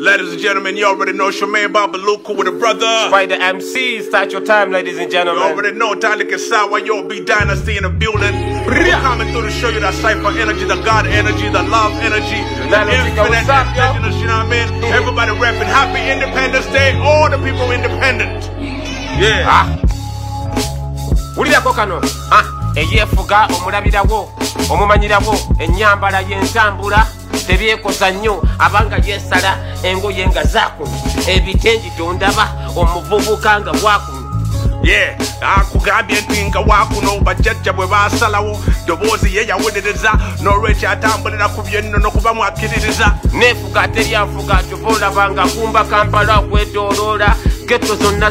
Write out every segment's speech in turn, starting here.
Ladies and gentlemen, you already know Shemaine Babaluku with a brother. By the MC, start your time, ladies and gentlemen. You already know Talik Sawa, your B Dynasty in the building. We're coming through to show you that cypher energy, the God energy, the love energy, the infinite intelligence, you know what I mean? Everybody rapping Happy Independence Day, all the people independent. Yeah. Ulira kokano. Eyefuga omulabirawo, omumanyirawo, ennyambala y'entambula. Tebyekosa nnyo abanga yesala engoye nga zakuno ebitengi tondaba omuvubuka nga wakuno. Akugambye nti nga wakuno bajjajja bwe basalawo ddoboozi ye yawuliriza n'olwekyo atambulira ku byennono kuba mwakkiririza. Neefuga teryanfuga kyova olabanga kumba Kampala okwetooloola geto zonna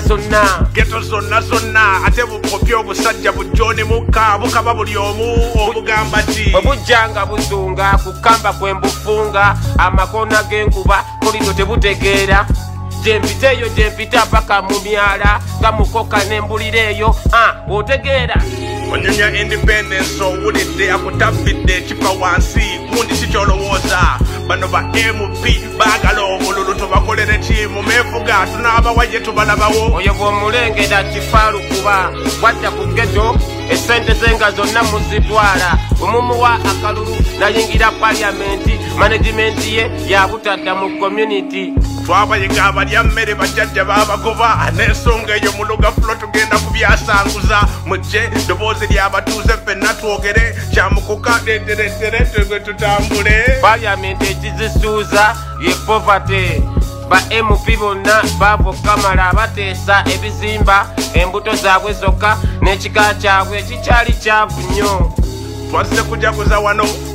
zonna ate bukopya obusajja bujjoni mukka bukaba buli omu obugamba ki bwe bujjanga buzunga kukamba kwembufunga amakona g'enkuba mulito tebutegeera gyempiteeyo gyempita paka mu myala nga mukoka n'embulira eyo otegeera onyonya independence owulidde akutabbidde ekipa wansi gundi si kyolowooza bano ba MP baagala obululu tubakolere ki mu meefuga tunaabawaye tubalabawo oyo bw'omulengera kifaalu kuba bwadda ku geto essente ze nga zonna muzitwala omumuwa akalulu nayingira paliamenti managimenti ye yabutadda mu community twabayiga abalya mmere bajjajja baabagoba n'ensonga eyo mu lugafulo tugenda kubyasanguza mujje ddoboozi ly'abatuuze ffenna twogere kyamukuka deteretere tutambule paliamenti ekizisuuza ye poverty ba MP bonna baavokamala abateesa ebizimba embuto zaabwe zokka n'ekika kyabwe kikyali kyavu nnyo twazze kujaguza wano